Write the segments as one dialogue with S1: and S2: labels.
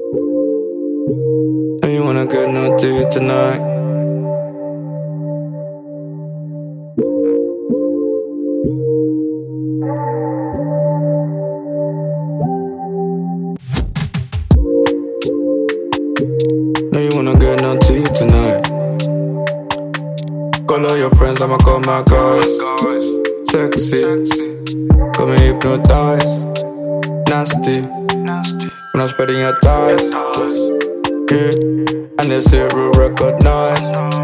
S1: Know you wanna get naughty tonight. Know you wanna get naughty tonight. Call all your friends, I'ma call my guys. Sexy, got me hypnotized. Nasty, when I'm spreading your thighs. Yeah, and they say real recognize.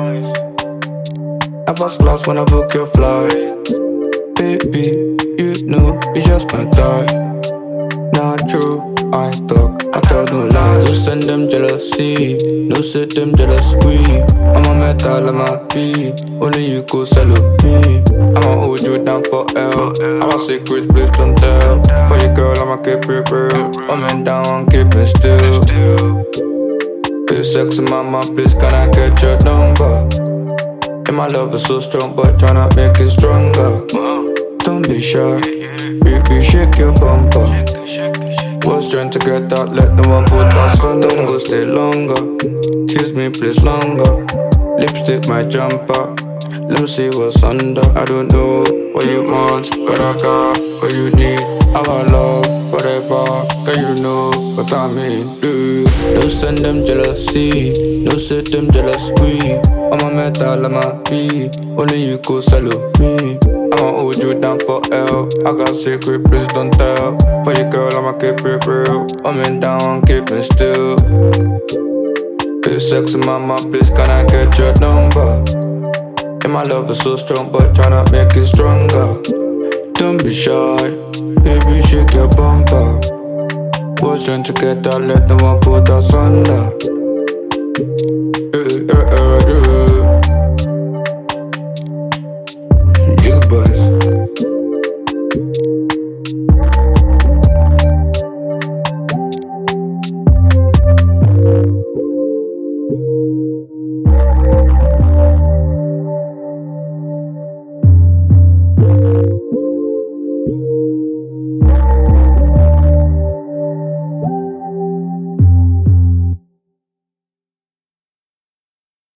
S1: I first class when I book your flight. Baby, you know it's just my type. Not true, I talk, I tell no lies. No send them jealousy, no set them jealous squeeze. I'm a metal, I'm a B, only you could sell me. I'ma hold you down for L, I'm a secret, please don't tell. For your girl, I'ma keep it real. I'm in down, keep it still. Be sexy, mama, please can I get your number? And my love is so strong, but tryna make it stronger. Don't be shy, baby, shake your bumper. Was trying to get out, let no one put us on. Don't go stay longer, tease me please longer. Lipstick my jumper, let me see what's under. I don't know what you want, but I got what you need. Our love, forever, can you know what I mean? No send them jealousy, no set them jealous squeeze. I'm a metal, I'm a B, only you could salute me. I'ma hold you down for L, I got secret, please don't tell. For your girl, I'ma keep it real. I'm in down, keep it still. Be sexy, mama, please can I get your number? And my love is so strong, but tryna make it stronger. Don't be shy, baby, shake your bumper. Was trying to get out, let no one put us under. Jukebox.